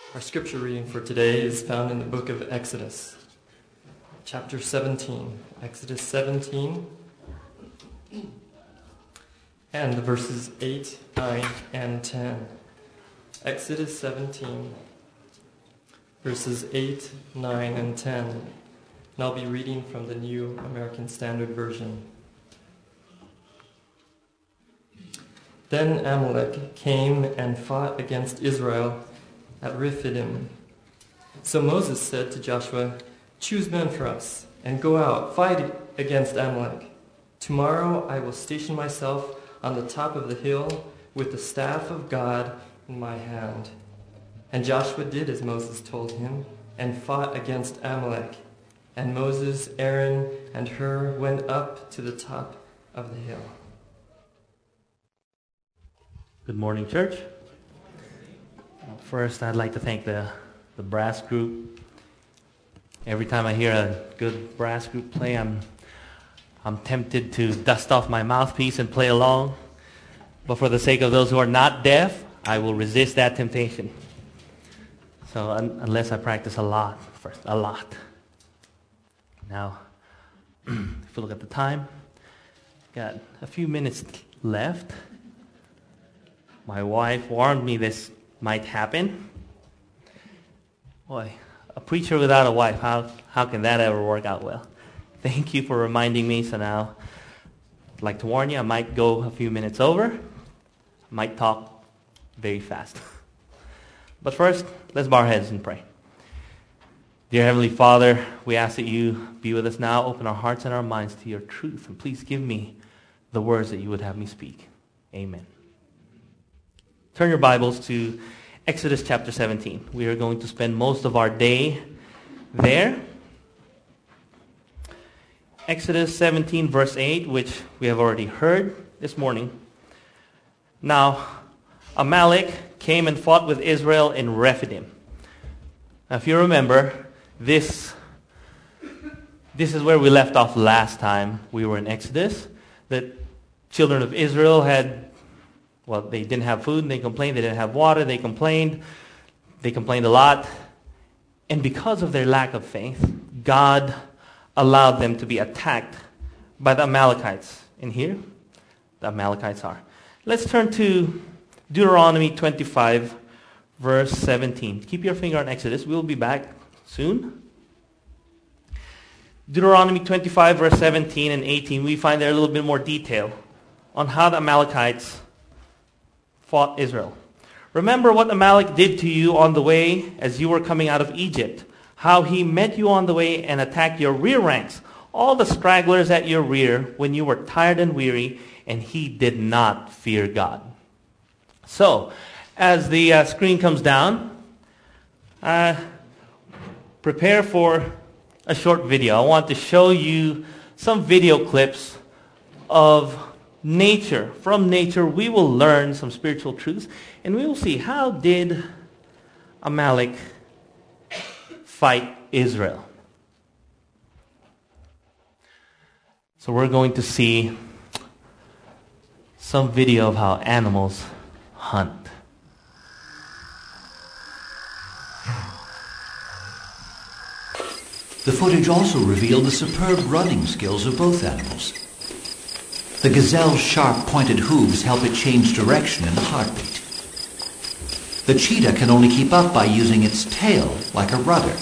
Our scripture reading for today is found in the book of Exodus, chapter 17. Exodus 17, and the verses 8, 9, and 10. Exodus 17, verses 8, 9, and 10. And I'll be reading from the New American Standard Version. Then Amalek came and fought against Israel at Rephidim. So Moses said to Joshua, "Choose men for us, and go out, fight against Amalek. Tomorrow I will station myself on the top of the hill with the staff of God in my hand." And Joshua did as Moses told him, and fought against Amalek. And Moses, Aaron, and Hur went up to the top of the hill. Good morning, church. First, I'd like to thank the brass group. Every time I hear a good brass group play, I'm tempted to dust off my mouthpiece and play along. But for the sake of those who are not deaf, I will resist that temptation. So unless I practice a lot first, a lot. Now, if you look at the time, got a few minutes left. My wife warned me this might happen. Boy, a preacher without a wife, how can that ever work out well? Thank you for reminding me. So now, I'd like to warn you, I might go a few minutes over. I might talk very fast. But first, let's bow our heads and pray. Dear Heavenly Father, we ask that you be with us now. Open our hearts and our minds to your truth. And please give me the words that you would have me speak. Amen. Turn your Bibles to Exodus chapter 17. We are going to spend most of our day there. Exodus 17 verse 8, which we have already heard this morning. Now, Amalek came and fought with Israel in Rephidim. Now, if you remember, this is where we left off last time we were in Exodus. The children of Israel they didn't have food, and they complained. They didn't have water, they complained. They complained a lot. And because of their lack of faith, God allowed them to be attacked by the Amalekites. And here, the Amalekites are. Let's turn to Deuteronomy 25, verse 17. Keep your finger on Exodus. We'll be back soon. Deuteronomy 25, verse 17 and 18, we find there a little bit more detail on how the Amalekites fought Israel. Remember what Amalek did to you on the way as you were coming out of Egypt, how he met you on the way and attacked your rear ranks, all the stragglers at your rear when you were tired and weary, and he did not fear God. So, as the screen comes down, prepare for a short video. I want to show you some video clips of nature. From nature, we will learn some spiritual truths, and we will see how did Amalek fight Israel. So we're going to see some video of how animals hunt. The footage also revealed the superb running skills of both animals. The gazelle's sharp, pointed hooves help it change direction in a heartbeat. The cheetah can only keep up by using its tail like a rudder.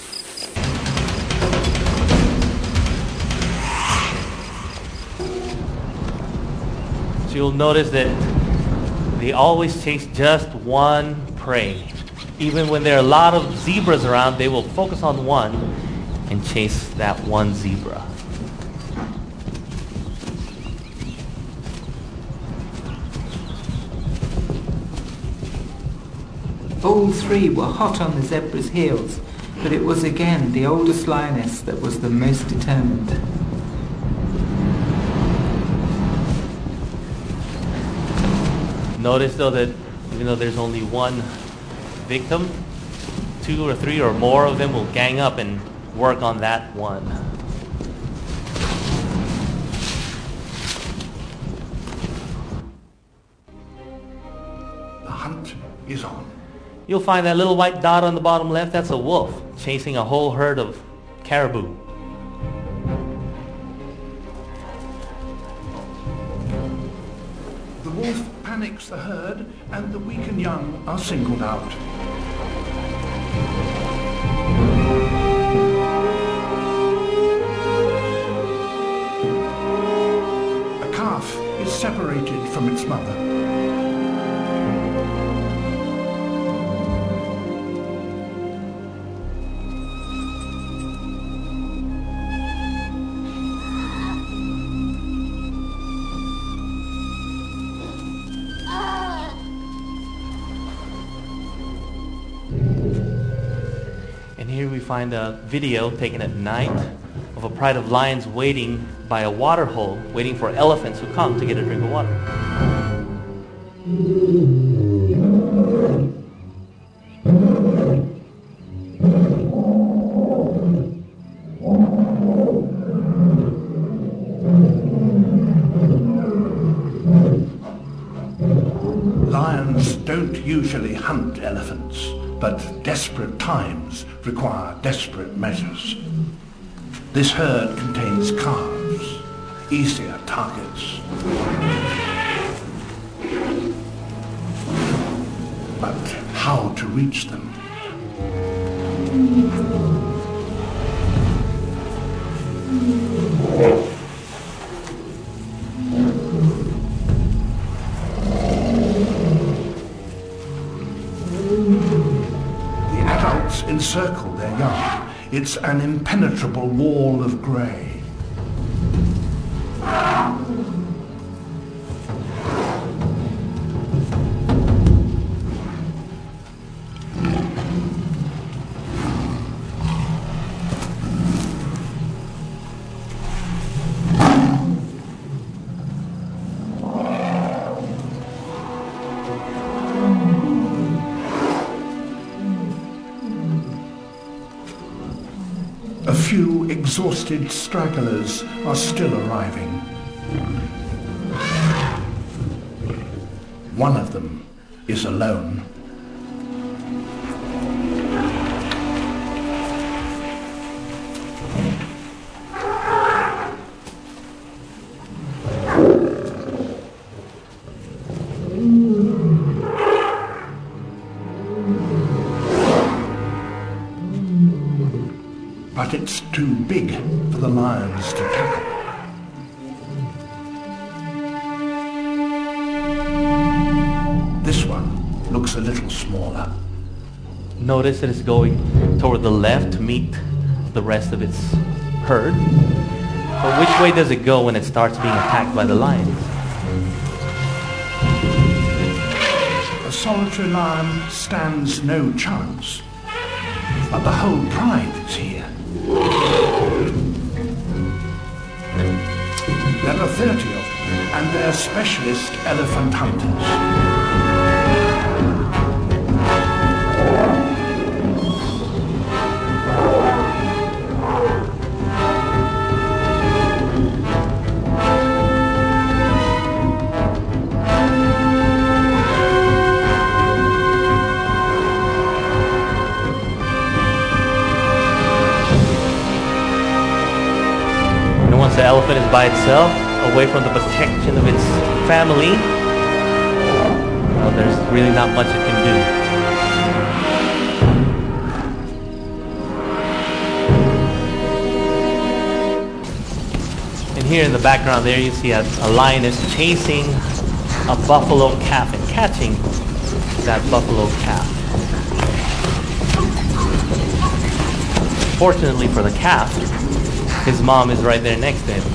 So you'll notice that they always chase just one prey. Even when there are a lot of zebras around, they will focus on one and chase that one zebra. All three were hot on the zebra's heels, but it was again the oldest lioness that was the most determined. Notice though that even though there's only one victim, 2 or 3 or more of them will gang up and work on that one. The hunt is on. you'll find that little white dot on the bottom left. That's a wolf chasing a whole herd of caribou. The wolf panics the herd, and the weak and young are singled out. A calf is separated from its mother. And here we find a video taken at night of a pride of lions waiting by a water hole, waiting for elephants who come to get a drink of water. Lions don't usually hunt elephants, but desperate times require desperate measures. This herd contains calves, easier targets. But how to reach them? Encircle their young. It's an impenetrable wall of grey. A few exhausted stragglers are still arriving. One of them is alone. But it's too big for the lions to tackle. This one looks a little smaller. Notice that it's going toward the left to meet the rest of its herd. But which way does it go when it starts being attacked by the lions? A solitary lion stands no chance, but the whole pride is here. There are 30 of them, and they're specialist elephant hunters. Once the elephant is by itself, away from the protection of its family, well, there's really not much it can do. And here in the background there you see a lioness chasing a buffalo calf and catching that buffalo calf. Fortunately for the calf, his mom is right there next to him.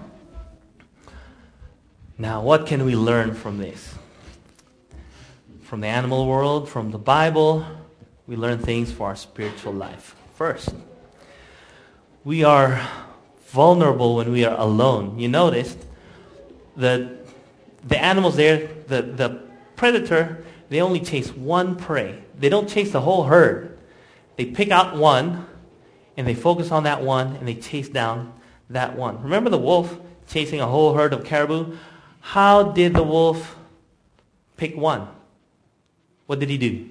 Now, what can we learn from this? from the animal world, from the Bible, we learn things for our spiritual life. First, we are vulnerable when we are alone. You noticed that the animals there, the predator, they only chase one prey. They don't chase the whole herd. They pick out one, and they focus on that one, and they chase down that one. Remember the wolf chasing a whole herd of caribou? How did the wolf pick one? What did he do?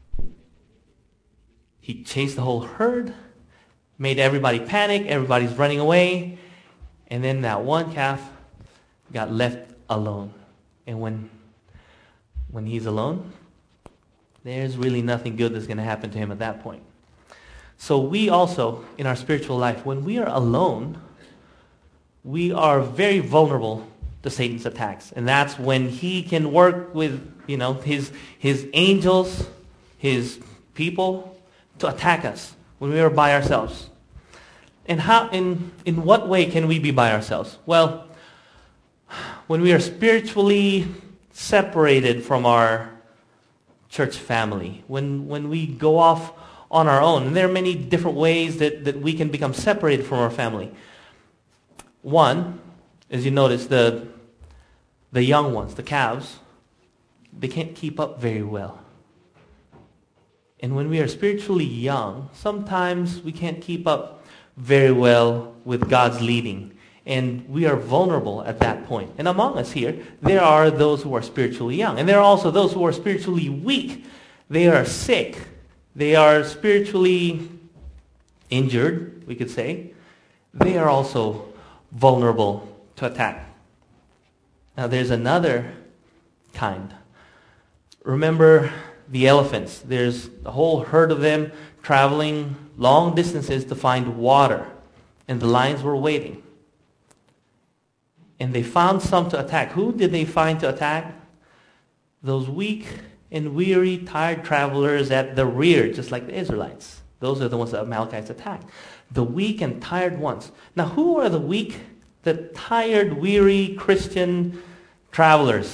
He chased the whole herd, made everybody panic, everybody's running away, and then that one calf got left alone. And when he's alone, there's really nothing good that's going to happen to him at that point. So we also, in our spiritual life, when we are alone, we are very vulnerable to Satan's attacks. And that's when he can work with, his angels, his people, to attack us when we are by ourselves. And how, in what way can we be by ourselves? Well, when we are spiritually separated from our church family, when we go off on our own. And there are many different ways that we can become separated from our family. One, as you notice, the young ones, the calves, they can't keep up very well. And when we are spiritually young, sometimes we can't keep up very well with God's leading. And we are vulnerable at that point. And among us here, there are those who are spiritually young. And there are also those who are spiritually weak. They are sick. They are spiritually injured, we could say. They are also vulnerable to attack. Now there's another kind. Remember the elephants. There's a whole herd of them traveling long distances to find water. And the lions were waiting. And they found some to attack. Who did they find to attack? Those weak and weary, tired travelers at the rear, just like the Israelites. Those are the ones that Amalekites attacked. The weak and tired ones. Now, who are the weak, the tired, weary Christian travelers?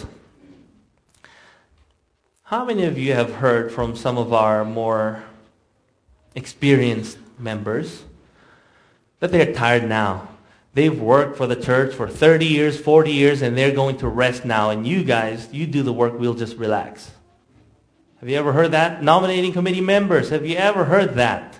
How many of you have heard from some of our more experienced members that they're tired now? They've worked for the church for 30 years, 40 years, and they're going to rest now. And you guys, you do the work, we'll just relax. Have you ever heard that? Nominating committee members, have you ever heard that?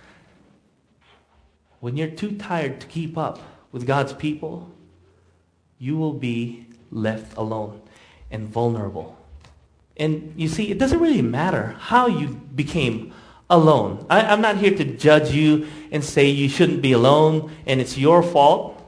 When you're too tired to keep up with God's people, you will be left alone and vulnerable. And you see, it doesn't really matter how you became alone. I'm not here to judge you and say you shouldn't be alone and it's your fault.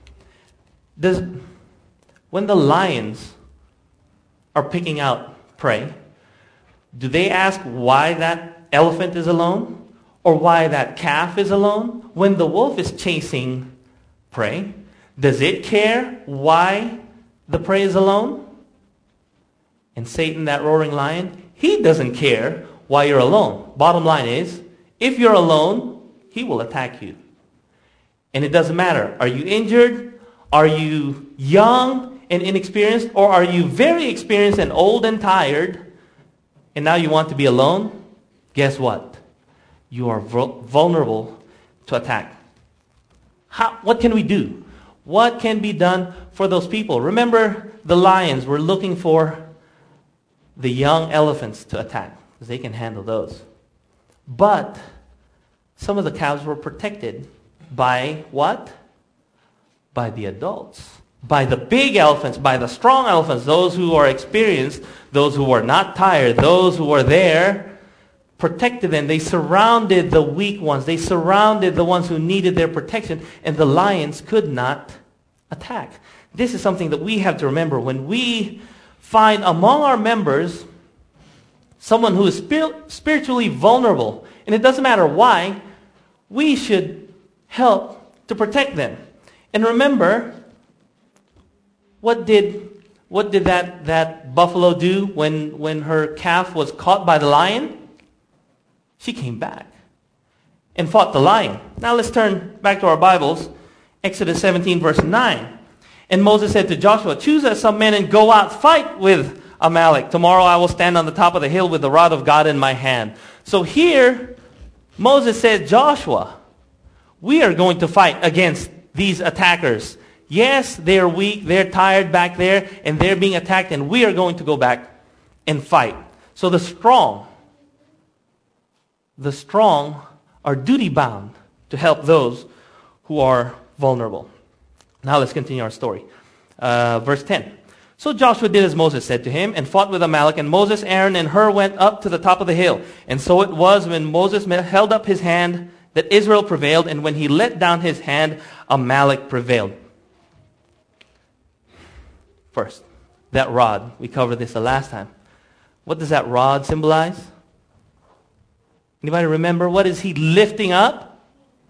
When the lions are picking out prey, do they ask why that elephant is alone or why that calf is alone? When the wolf is chasing prey, does it care why the prey is alone? And Satan, that roaring lion, he doesn't care why you're alone. Bottom line is, if you're alone, he will attack you. And it doesn't matter. Are you injured? Are you young and inexperienced? Or are you very experienced and old and tired? And now you want to be alone? Guess what? You are vulnerable to attack. What can we do? What can be done for those people? Remember, the lions were looking for the young elephants to attack, because they can handle those. But some of the calves were protected by what? By the adults. By the big elephants, by the strong elephants, those who are experienced, those who are not tired, those who are there, protected them. They surrounded the weak ones. They surrounded the ones who needed their protection, and the lions could not attack. This is something that we have to remember. When we find among our members someone who is spiritually vulnerable, and it doesn't matter why, we should help to protect them. And remember, what did that buffalo do when her calf was caught by the lion? She came back and fought the lion. Now let's turn back to our Bibles. Exodus 17, verse 9. And Moses said to Joshua, "Choose us some men and go out, fight with Amalek. Tomorrow I will stand on the top of the hill with the rod of God in my hand. So here, Moses said, Joshua, we are going to fight against these attackers. Yes, they're weak, they're tired back there, and they're being attacked, and we are going to go back and fight. So the strong are duty-bound to help those who are vulnerable. Now let's continue our story. Verse 10. So Joshua did as Moses said to him and fought with Amalek, and Moses, Aaron, and Hur went up to the top of the hill. And so it was when Moses held up his hand that Israel prevailed, and when he let down his hand, Amalek prevailed. First, that rod. We covered this the last time. What does that rod symbolize? Anybody remember? What is he lifting up?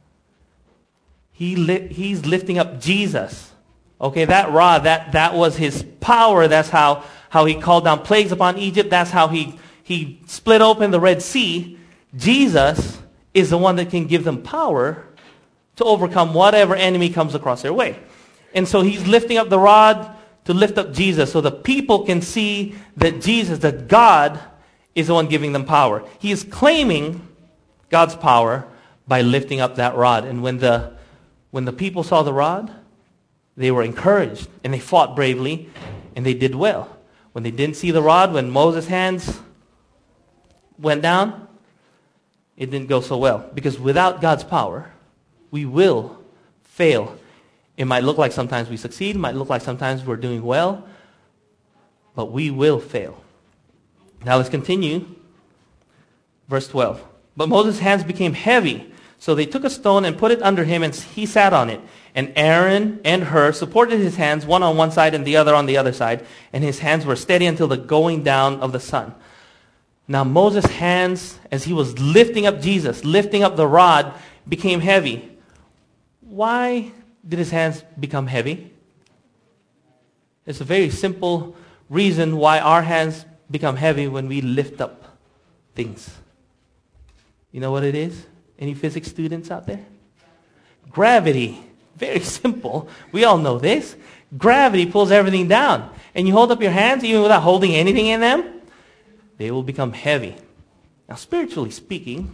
He's lifting up Jesus. Okay, that rod, that was his power. That's how he called down plagues upon Egypt. That's how he split open the Red Sea. Jesus is the one that can give them power to overcome whatever enemy comes across their way. And so he's lifting up the rod to lift up Jesus so the people can see that Jesus, that God, is the one giving them power. He is claiming God's power by lifting up that rod. And when the people saw the rod, they were encouraged and they fought bravely and they did well. When they didn't see the rod, when Moses' hands went down, it didn't go so well. Because without God's power, we will fail. It might look like sometimes we succeed. It might look like sometimes we're doing well. But we will fail. Now let's continue. Verse 12. But Moses' hands became heavy. So they took a stone and put it under him, and he sat on it. And Aaron and Hur supported his hands, one on one side and the other on the other side. And his hands were steady until the going down of the sun. Now Moses' hands, as he was lifting up Jesus, lifting up the rod, became heavy. Why did his hands become heavy? It's a very simple reason why our hands become heavy when we lift up things. You know what it is? Any physics students out there? Gravity. Very simple. We all know this. Gravity pulls everything down. And you hold up your hands even without holding anything in them, they will become heavy. Now, spiritually speaking,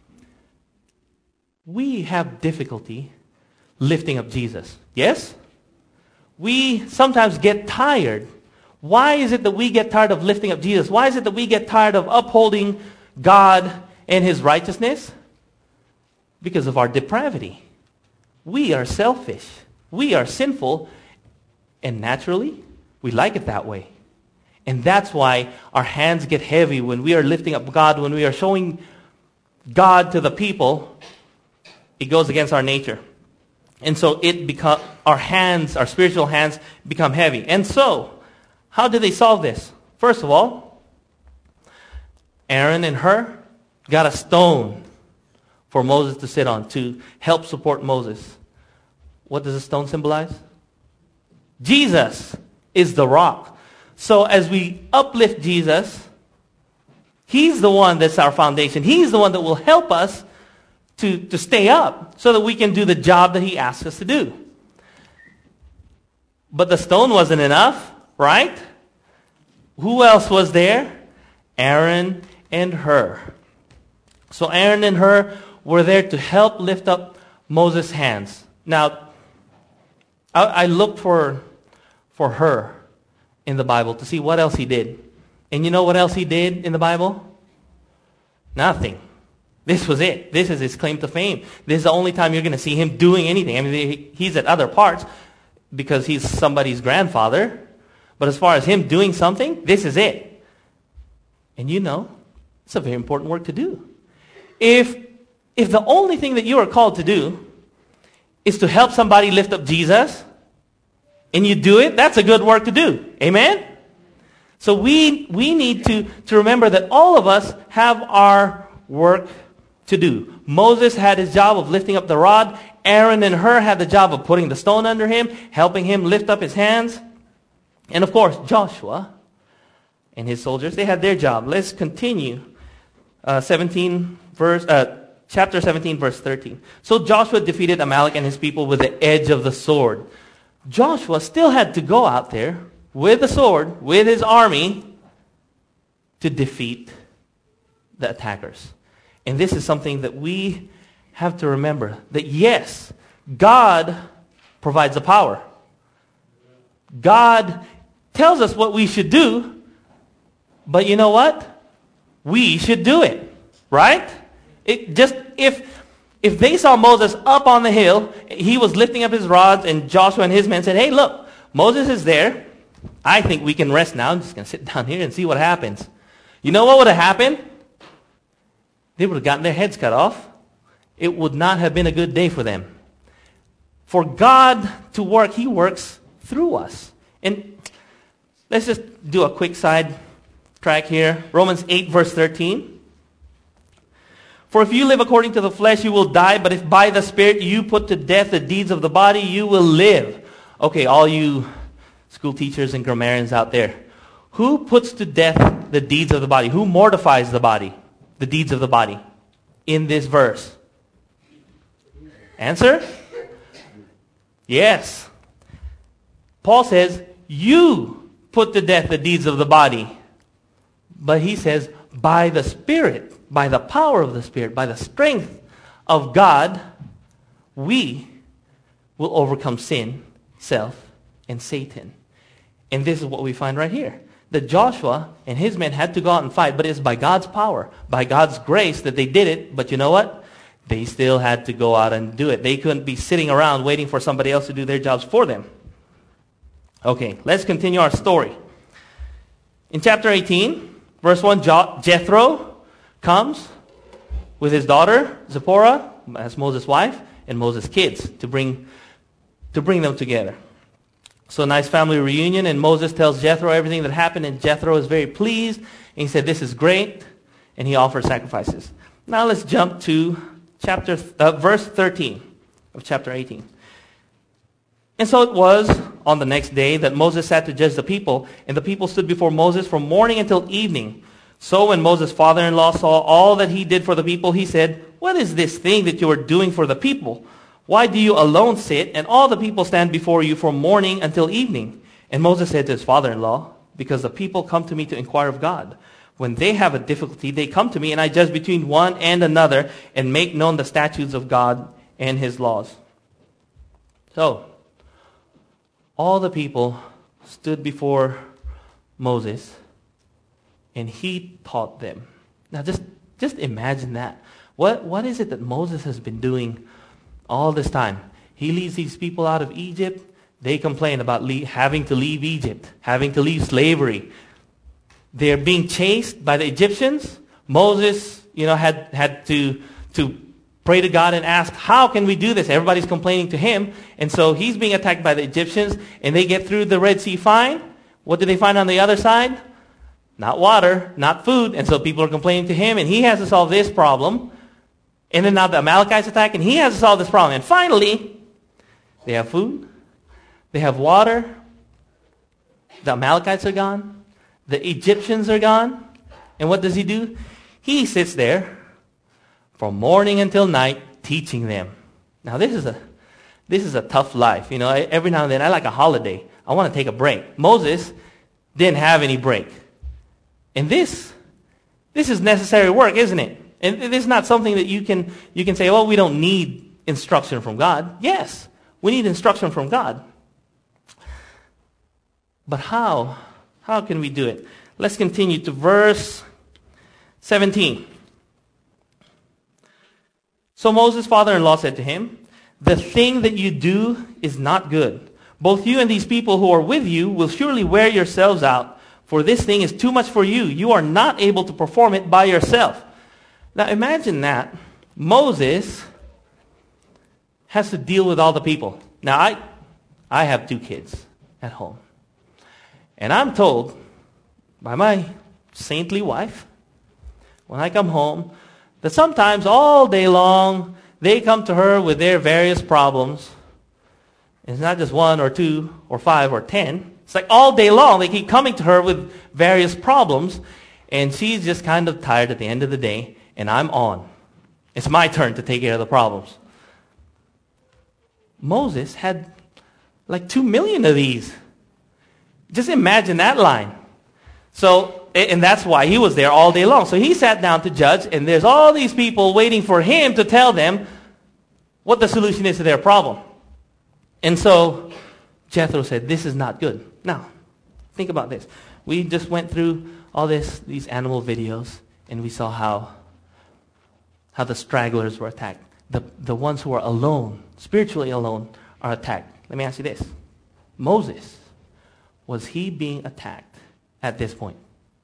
we have difficulty lifting up Jesus. Yes? We sometimes get tired. Why is it that we get tired of lifting up Jesus? Why is it that we get tired of upholding God and His righteousness? Because of our depravity. We are selfish. We are sinful. And naturally, we like it that way. And that's why our hands get heavy when we are lifting up God, when we are showing God to the people. It goes against our nature. And so our spiritual hands become heavy. And so, how did they solve this? First of all, Aaron and Hur got a stone for Moses to sit on to help support Moses. What does the stone symbolize? Jesus is the rock. So as we uplift Jesus, He's the one that's our foundation. He's the one that will help us to stay up so that we can do the job that He asks us to do. But the stone wasn't enough, right? Who else was there? Aaron and Hur. So Aaron and Hur were there to help lift up Moses' hands. Now, I looked for Hur in the Bible to see what else he did. And you know what else he did in the Bible? Nothing. This was it. This is his claim to fame. This is the only time you're going to see him doing anything. I mean, he's at other parts because he's somebody's grandfather. But as far as him doing something, this is it. And you know, it's a very important work to do. If the only thing that you are called to do is to help somebody lift up Jesus, and you do it, that's a good work to do. Amen? So we need to remember that all of us have our work to do. Moses had his job of lifting up the rod. Aaron and Hur had the job of putting the stone under him, helping him lift up his hands. And of course, Joshua and his soldiers, they had their job. Let's continue. Chapter 17, verse 13. So Joshua defeated Amalek and his people with the edge of the sword. Joshua still had to go out there with the sword, with his army, to defeat the attackers. And this is something that we have to remember, that yes, God provides the power. God tells us what we should do, but you know what? We should do it, right? If they saw Moses up on the hill, he was lifting up his rods, and Joshua and his men said, hey, look, Moses is there. I think we can rest now. I'm just going to sit down here and see what happens. You know what would have happened? They would have gotten their heads cut off. It would not have been a good day for them. For God to work, he works through us. And let's just do a quick side track here. Romans 8, verse 13. For if you live according to the flesh, you will die. But if by the Spirit you put to death the deeds of the body, you will live. Okay, all you school teachers and grammarians out there. Who puts to death the deeds of the body? Who mortifies the body? The deeds of the body in this verse? Answer? Yes. Paul says, you put to death the deeds of the body. But he says, by the Spirit, by the power of the Spirit, by the strength of God, we will overcome sin, self, and Satan. And this is what we find right here. That Joshua and his men had to go out and fight, but it's by God's power, by God's grace that they did it. But you know what? They still had to go out and do it. They couldn't be sitting around waiting for somebody else to do their jobs for them. Okay, let's continue our story. In chapter 18, verse 1, Jethro comes with his daughter, Zipporah, as Moses' wife, and Moses' kids to bring them together. So a nice family reunion, and Moses tells Jethro everything that happened, and Jethro is very pleased, and he said, this is great, and he offers sacrifices. Now let's jump to verse 13 of chapter 18. And so it was on the next day that Moses sat to judge the people, and the people stood before Moses from morning until evening. So when Moses' father-in-law saw all that he did for the people, he said, what is this thing that you are doing for the people? Why do you alone sit, and all the people stand before you from morning until evening? And Moses said to his father-in-law, because the people come to me to inquire of God. When they have a difficulty, they come to me, and I judge between one and another, and make known the statutes of God and his laws. So, all the people stood before Moses, and he taught them. Now just imagine that. What is it that Moses has been doing all this time? He leads these people out of Egypt. They complain about having to leave Egypt, having to leave slavery. They're being chased by the Egyptians. Moses, had to pray to God and ask, how can we do this? Everybody's complaining to him. And so he's being attacked by the Egyptians, and they get through the Red Sea fine. What do they find on the other side? Not water, not food. And so people are complaining to him, and he has to solve this problem. And then now the Amalekites attack, and he has to solve this problem. And finally, they have food. They have water. The Amalekites are gone. The Egyptians are gone. And what does he do? He sits there from morning until night teaching them. Now this is a tough life. Every now and then I like a holiday. I want to take a break. Moses didn't have any break. And this is necessary work, isn't it? And this is not something that you can say, we don't need instruction from God. Yes, we need instruction from God. But how? How can we do it? Let's continue to verse 17. So Moses' father-in-law said to him, the thing that you do is not good. Both you and these people who are with you will surely wear yourselves out, for this thing is too much for you. You are not able to perform it by yourself. Now imagine that. Moses has to deal with all the people. Now I have 2 kids at home. And I'm told by my saintly wife, when I come home, that sometimes all day long, they come to her with their various problems. It's not just 1 or 2 or 5 or 10. It's like all day long, they keep coming to her with various problems, and she's just kind of tired at the end of the day, and I'm on. It's my turn to take care of the problems. Moses had like 2 million of these. Just imagine that line. So, and that's why he was there all day long. So he sat down to judge, and there's all these people waiting for him to tell them what the solution is to their problem. And so Jethro said, this is not good. Now, think about this. We just went through all these animal videos, and we saw how the stragglers were attacked. The ones who are alone, spiritually alone, are attacked. Let me ask you this. Moses, was he being attacked at this point?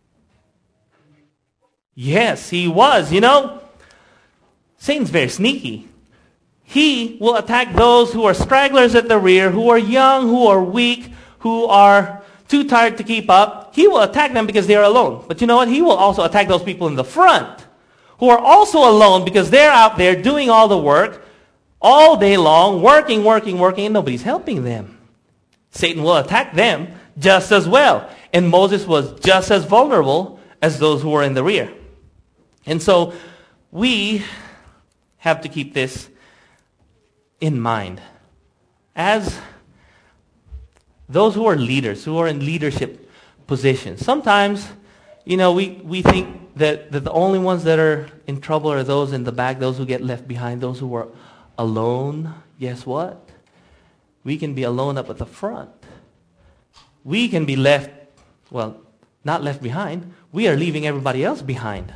Yes, he was. You know, Satan's very sneaky. He will attack those who are stragglers at the rear, who are young, who are weak, who are too tired to keep up. He will attack them because they are alone. But you know what? He will also attack those people in the front who are also alone because they're out there doing all the work all day long, working, and nobody's helping them. Satan will attack them just as well. And Moses was just as vulnerable as those who were in the rear. And so we have to keep this in mind. As those who are leaders, who are in leadership positions, sometimes, you know, we think that the only ones that are in trouble are those in the back, those who get left behind, those who are alone. Guess what? We can be alone up at the front. We can be left, well, not left behind. We are leaving everybody else behind.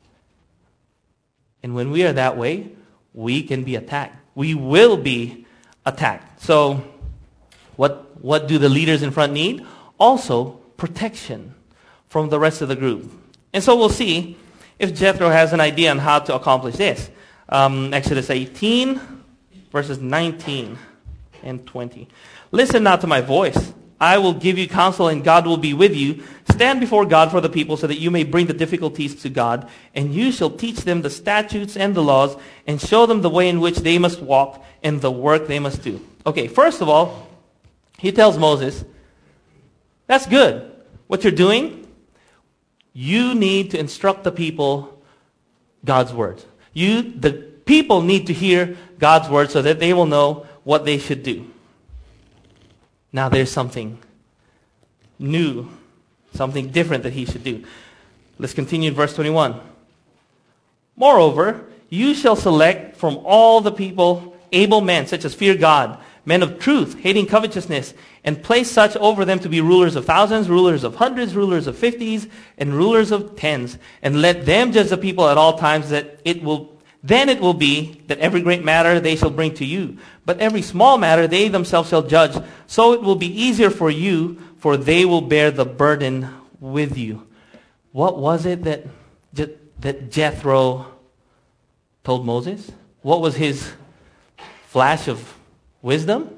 And when we are that way, we can be attacked. We will be attacked. So what do the leaders in front need? Also, protection from the rest of the group. And so we'll see if Jethro has an idea on how to accomplish this. Exodus 18, verses 19 and 20. Listen now to my voice. I will give you counsel, and God will be with you. Stand before God for the people so that you may bring the difficulties to God, and you shall teach them the statutes and the laws, and show them the way in which they must walk and the work they must do. Okay, first of all, he tells Moses, that's good. What you're doing, you need to instruct the people God's words. The people need to hear God's word so that they will know what they should do. Now there's something new, something different that he should do. Let's continue in verse 21. Moreover, you shall select from all the people able men, such as fear God, men of truth, hating covetousness, and place such over them to be rulers of thousands, rulers of hundreds, rulers of 50s, and rulers of tens. And let them judge the people at all times, then it will be that every great matter they shall bring to you. But every small matter they themselves shall judge. So it will be easier for you, for they will bear the burden with you. What was it that Jethro told Moses? What was his flash of wisdom?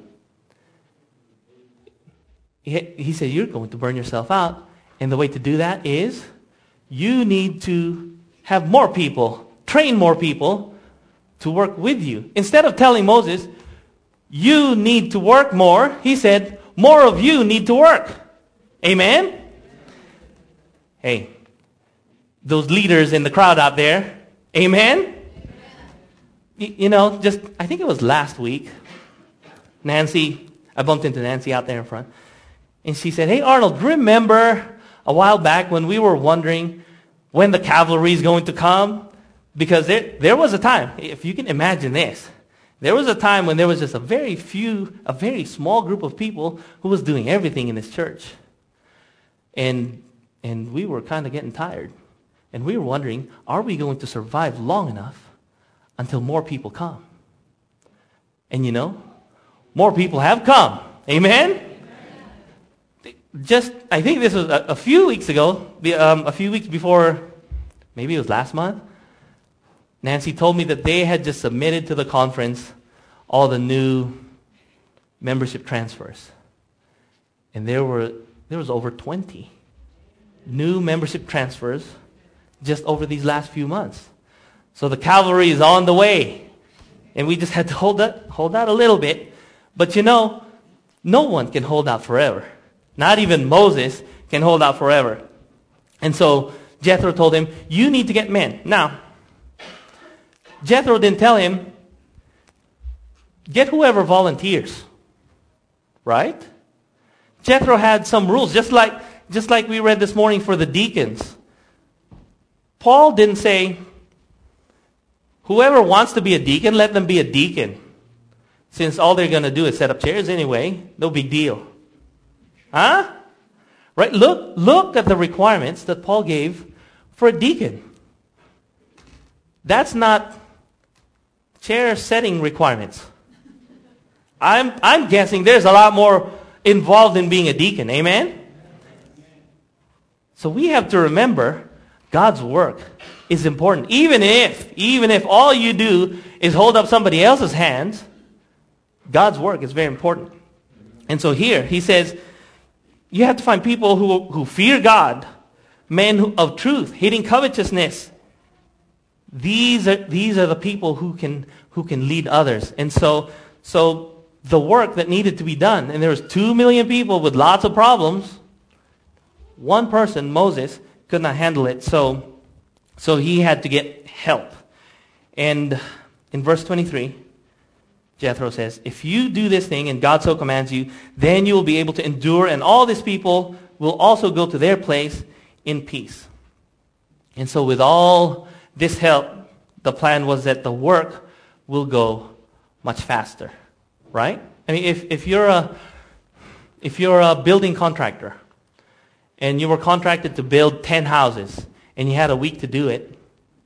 He said, you're going to burn yourself out. And the way to do that is you need to have more people, train more people to work with you. Instead of telling Moses, you need to work more, he said, more of you need to work. Amen? Hey, those leaders in the crowd out there, amen? You know, I think it was last week, I bumped into Nancy out there in front, and she said, hey Arnold, remember a while back when we were wondering when the cavalry is going to come? Because there was a time, if you can imagine this, there was a time when there was just a very small group of people who was doing everything in this church. And we were kind of getting tired. And we were wondering, are we going to survive long enough until more people come? And you know, more people have come. Amen? I think this was a few weeks ago, a few weeks before, maybe it was last month, Nancy told me that they had just submitted to the conference all the new membership transfers. And there was over 20 new membership transfers just over these last few months. So the cavalry is on the way. And we just had to hold out a little bit. But you know, no one can hold out forever. Not even Moses can hold out forever. And so Jethro told him, you need to get men. Now, Jethro didn't tell him, get whoever volunteers. Right? Jethro had some rules, just like just like we read this morning for the deacons. Paul didn't say, whoever wants to be a deacon, let them be a deacon. Since all they're going to do is set up chairs anyway, no big deal. Huh? Right? Look at the requirements that Paul gave for a deacon. That's not chair setting requirements. I'm guessing there's a lot more involved in being a deacon. Amen? So we have to remember God's work is important. Even if all you do is hold up somebody else's hands, God's work is very important. And so here he says, you have to find people who fear God, men of truth, hating covetousness. These are the people who can lead others. And so the work that needed to be done, and there was 2 million people with lots of problems. One person, Moses, could not handle it, so he had to get help. And in verse 23, Jethro says, if you do this thing and God so commands you, then you will be able to endure, and all these people will also go to their place in peace. And so with all this help, the plan was that the work will go much faster, right? I mean, if you're a building contractor and you were contracted to build 10 houses and you had a week to do it,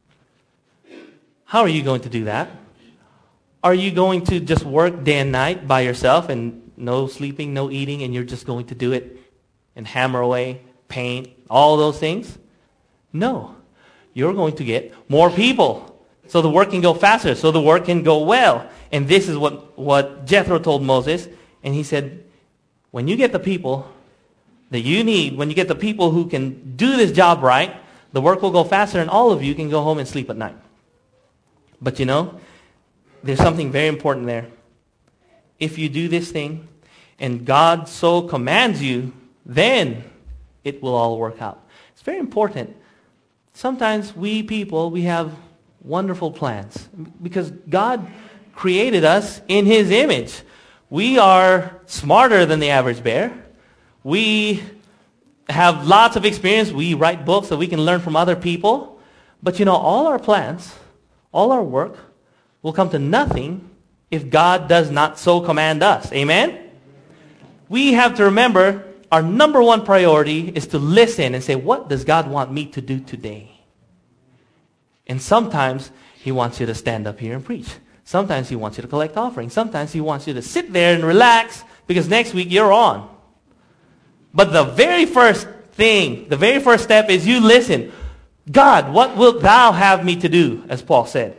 how are you going to do that? Are you going to just work day and night by yourself and no sleeping, no eating, and you're just going to do it and hammer away, paint, all those things? No. You're going to get more people so the work can go faster, so the work can go well. And this is what Jethro told Moses. And he said, when you get the people that you need, when you get the people who can do this job right, the work will go faster and all of you can go home and sleep at night. But you know, there's something very important there. If you do this thing and God so commands you, then it will all work out. It's very important. Sometimes we people, we have wonderful plans because God created us in His image. We are smarter than the average bear. We have lots of experience. We write books so we can learn from other people. But you know, all our plans, all our work will come to nothing if God does not so command us. Amen? We have to remember our number one priority is to listen and say, what does God want me to do today? And sometimes He wants you to stand up here and preach. Sometimes He wants you to collect offerings. Sometimes He wants you to sit there and relax because next week you're on. But the very first thing, the very first step is you listen. God, what wilt thou have me to do? As Paul said.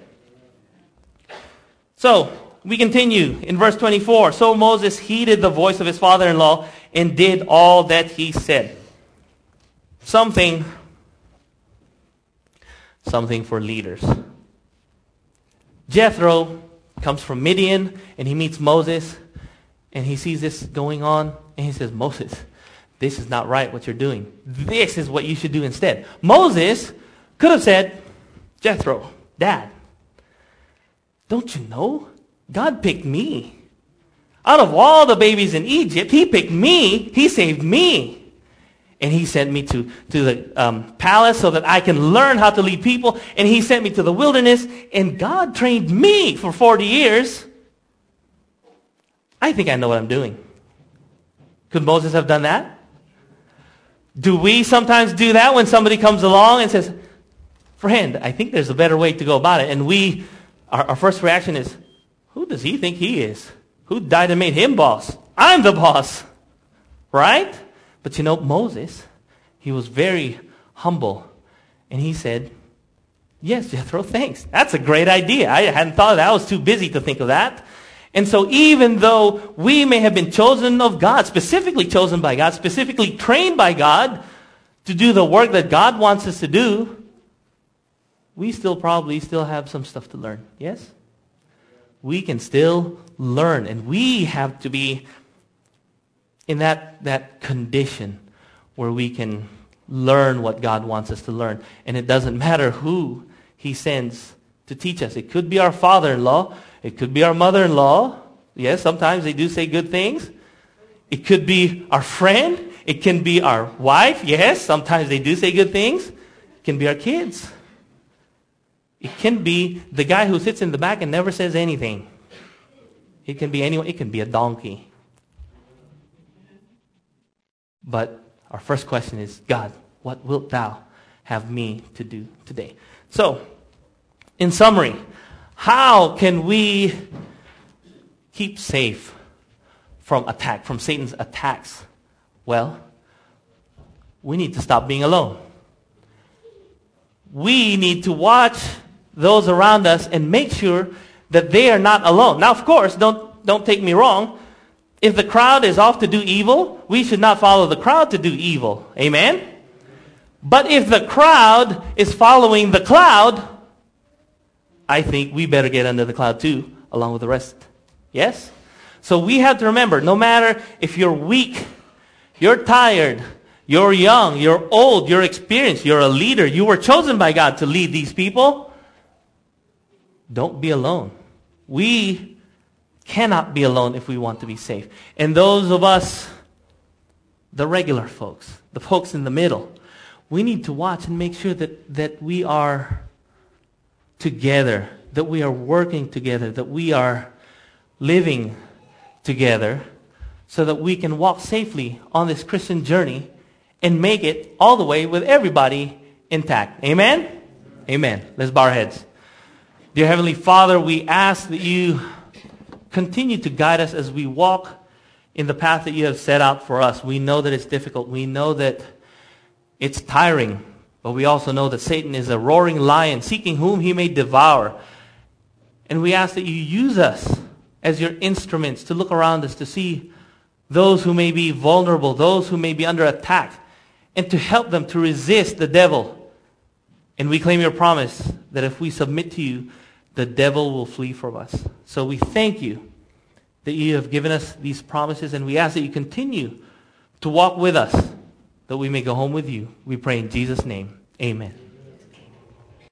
So, we continue in verse 24. So Moses heeded the voice of his father-in-law and did all that he said. Something for leaders. Jethro comes from Midian and he meets Moses and he sees this going on and he says, Moses, this is not right what you're doing. This is what you should do instead. Moses could have said, Jethro, Dad, don't you know? God picked me. Out of all the babies in Egypt, He picked me. He saved me. And He sent me to the palace so that I can learn how to lead people. And He sent me to the wilderness. And God trained me for 40 years. I think I know what I'm doing. Could Moses have done that? Do we sometimes do that when somebody comes along and says, friend, I think there's a better way to go about it. And our first reaction is, who does he think he is? Who died and made him boss? I'm the boss. Right? But you know, Moses, he was very humble. And he said, yes, Jethro, thanks. That's a great idea. I hadn't thought of that. I was too busy to think of that. And so even though we may have been chosen of God, specifically chosen by God, specifically trained by God to do the work that God wants us to do, we probably still have some stuff to learn. Yes? We can still learn, and we have to be in that condition where we can learn what God wants us to learn. And it doesn't matter who He sends to teach us. It could be our father-in-law. It could be our mother-in-law. Yes, sometimes they do say good things. It could be our friend. It can be our wife. Yes, sometimes they do say good things. It can be our kids. It can be the guy who sits in the back and never says anything. It can be anyone. It can be a donkey. But our first question is, God, what wilt thou have me to do today? So, in summary, how can we keep safe from attack, from Satan's attacks? Well, we need to stop being alone. We need to watch those around us and make sure that they are not alone. Now, of course, don't take me wrong. If the crowd is off to do evil, we should not follow the crowd to do evil. Amen? But if the crowd is following the cloud, I think we better get under the cloud too, along with the rest. Yes? So we have to remember, no matter if you're weak, you're tired, you're young, you're old, you're experienced, you're a leader, you were chosen by God to lead these people, don't be alone. We cannot be alone if we want to be safe. And those of us, the regular folks, the folks in the middle, we need to watch and make sure that we are together, that we are working together, that we are living together so that we can walk safely on this Christian journey and make it all the way with everybody intact. Amen? Amen. Let's bow our heads. Dear Heavenly Father, we ask that you continue to guide us as we walk in the path that you have set out for us. We know that it's difficult. We know that it's tiring. But we also know that Satan is a roaring lion, seeking whom he may devour. And we ask that you use us as your instruments to look around us, to see those who may be vulnerable, those who may be under attack, and to help them to resist the devil. And we claim your promise that if we submit to you, the devil will flee from us. So we thank you that you have given us these promises, and we ask that you continue to walk with us, that we may go home with you. We pray in Jesus' name. Amen.